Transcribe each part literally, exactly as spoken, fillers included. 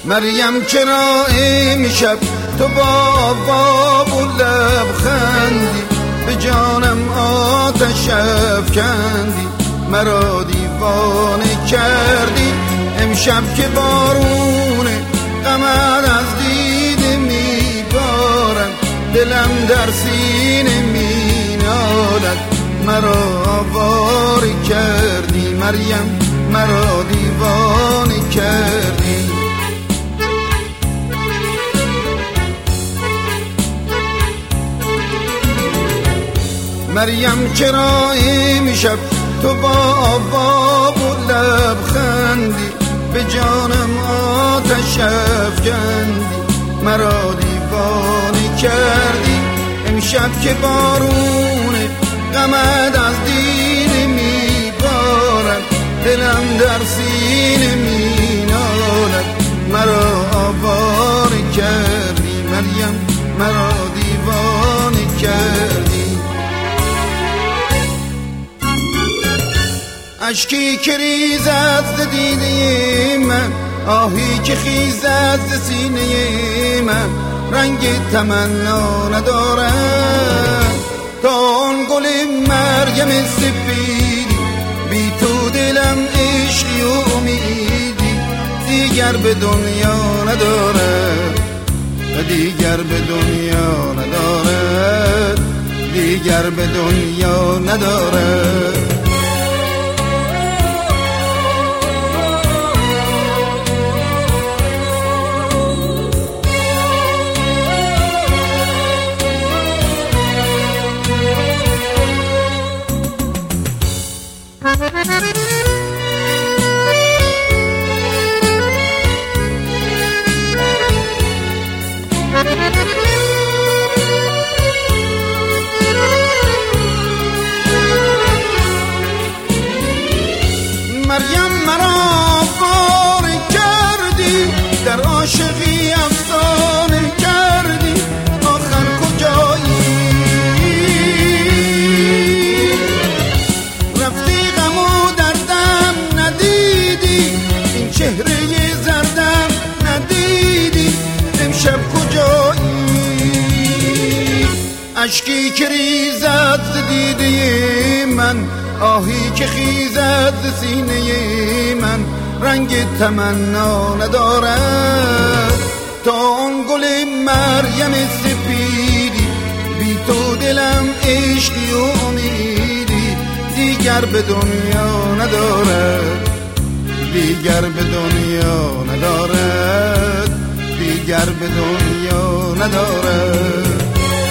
مریم چرا امشب تو با باب و لبخندی به جانم آتش افکندی، مرا دیوانه کردی. امشب که بارونه غمت از دیده میبارم، دلم در سینه مینالد، مرا آواره کردی. مریم مرا دیوانه کردی. مریم چرا امشب تو با باب و لبخندی به جانم آتش افکندی، مرا دیوانه کردی. امشب که بارونه غمت از دیده میبارد، دلم در سینه مینالد، مرا آواره کردی. مریم مرا دیوانه کردی. اشکی که ریزد ز دیده من، آهی که خیزد ز سینه من، رنگ تمنا ندارد تا آن گل مریم سپیدی. بی تو دلم عشقی و امیدی دیگر به دنیا ندارد، دیگر به دنیا ندارد، دیگر به دنیا ندارد. مریم مرا واره کردی، در عاشقی افسانه کردی، آخر کجایی؟ رفتی غم و دردم ندیدی، این چهره زردم ندیدی، امشب کجایی؟ اشکی که ریزد ز دیده من، آهی که خیزد ز سینه من، رنگ تمنا ندارد تا آن گل مریم سپیدی. بی تو دلم عشقی و امیدی دیگر به دنیا ندارد، دیگر به دنیا ندارد، دیگر به دنیا ندارد.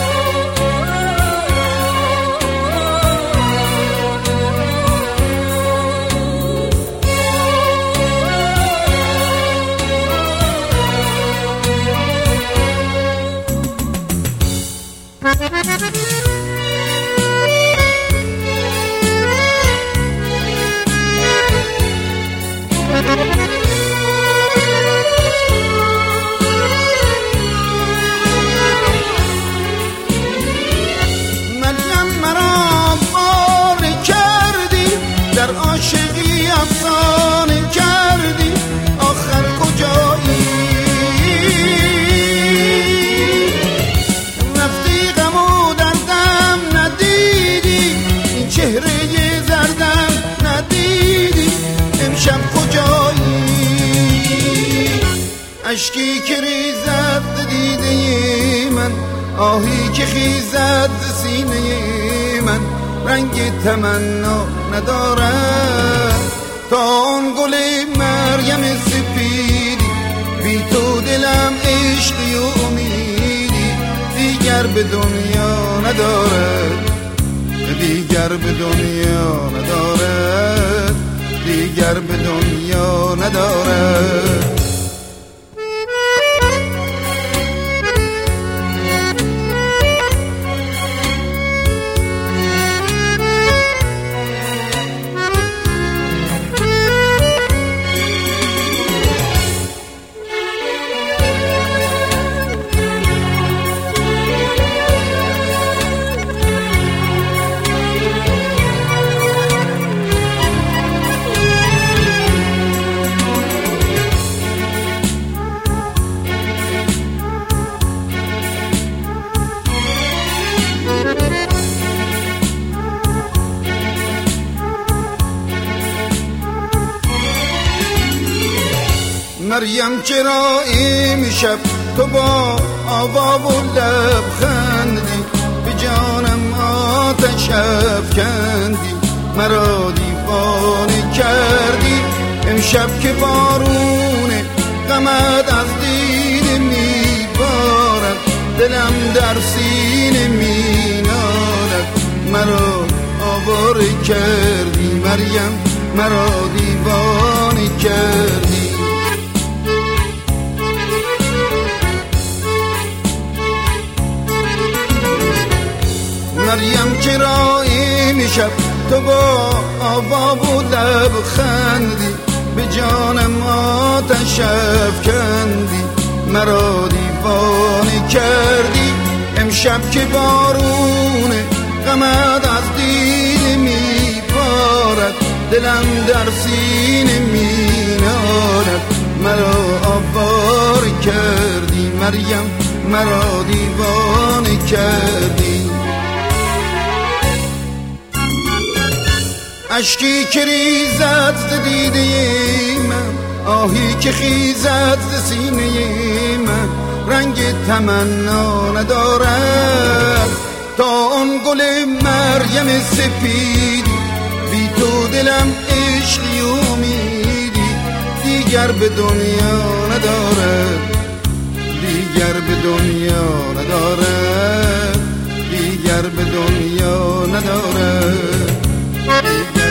مریم مرا واره کردی، در عاشقی افسانه کردی، آخر کجایی؟ رفتی غم و دردم ندیدی، این چهره زردم ندیدی، امشب کجایی؟ اشکی که ریزد دیده من، آهی که خیزد سینه من، رنگ تمنا ندارد تا آن گل مریم سپیدی. بی تو دلم عشقی و امیدی دیگر به دنیا ندارد، دیگر به دنیا ندارد، دیگر به دنیا ندارد. مریم چرا امشب تو با آوا و لبخندی به جانم آتش افکندی، مرا دیوانه کردی. امشب که بارون غمت از دیده میبارد، دلم در سینه مینالد، مرا آواره کردی مریم، مرا دیوانه کردی. مریم چرا امشب تو با آوا و لبخندی به جانم آتش افکندی، مرا دیوانه کردی. امشب که بارون غمت از دیده میبارد، دلم در سینه مینالد، مرا آواره کردی مریم، مرا دیوانه کردی. اشکی که ریزد ز دیده من، آهی که خیزد ز سینه من، رنگ تمنا ندارد تا آن گل مریم سپیدی. بی تو دلم عشقی امیدی دیگر به دنیا ندارد، دیگر به دنیا ندارد، دیگر به دنیا ندارد، دیگر